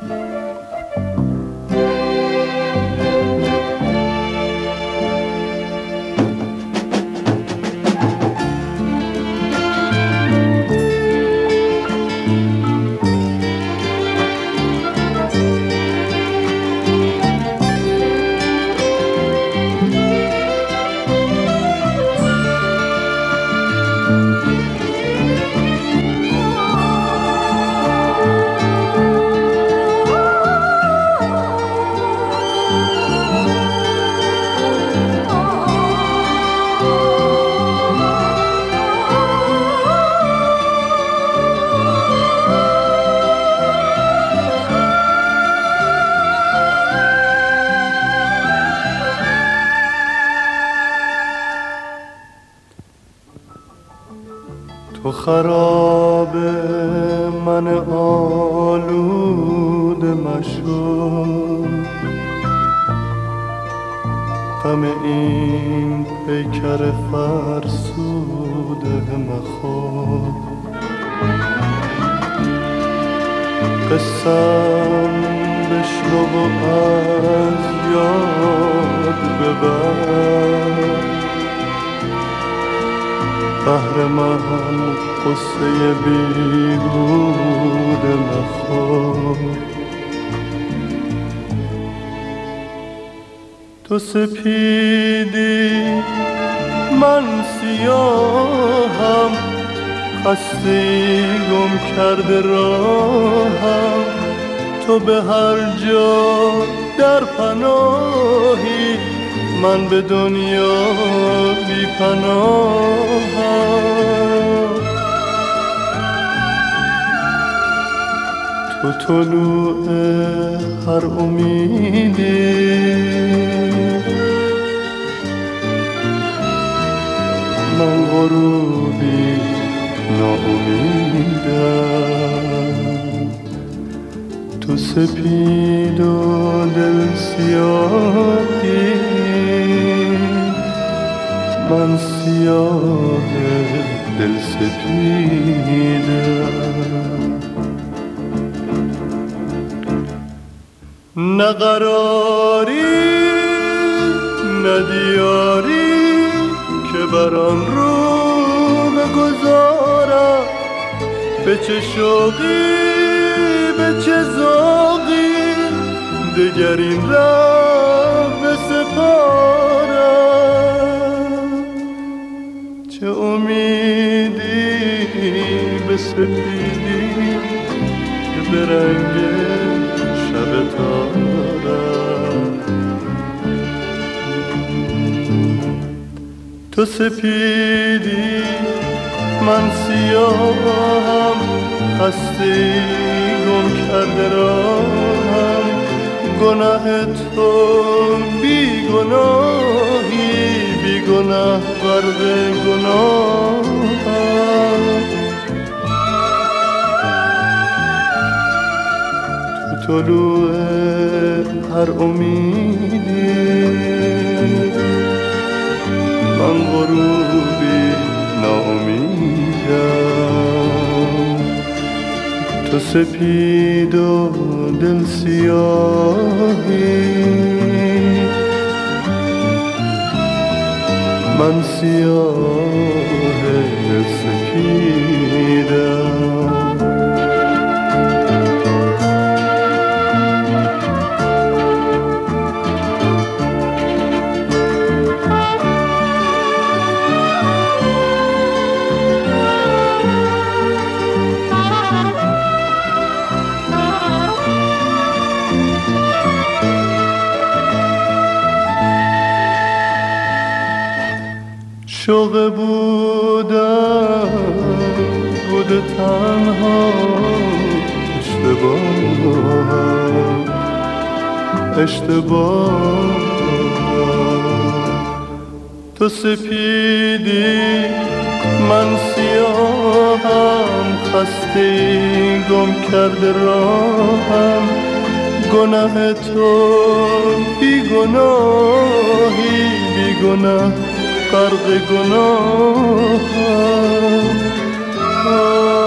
تو خراب من آلوده مشو، غم این پیکر فرسوده مخور. قسم بشنو و از یاد ببر، بهر من قصه بیهوده مخور. تو سپیدی من سیاهم، خسته گم کرده راهم. تو به هر جا در پناهی، من به دنیا بی پناهم. تو طلوع هر امیدی، من غروبی ناامیدم. تو سپید و دل سیاهی، من سیاه دل سپیدم. نه قراری نه دیاری که بر آن رو بگذارم. به چه شوقی به چه ذوقی دگر این ره بسپارم. چه امیدی به سپیدی که به رنگ شب تارم. تو سپیدی من سیاهم، خسته گم کرده راهم. گناه تو بی گناهی، بی گناه غرق گناهم. تو طلوع هر امیدی، من غروبی ناامیدم. تو سپید و دل سیاهی، من سیاه دل سپیدم. شوق بودن بوده تنها اشتباه. تو سپیدی من سیاهم، خسته گم کرده راهم. گناه تو بی گناهی، بی گناه غرق گناهم.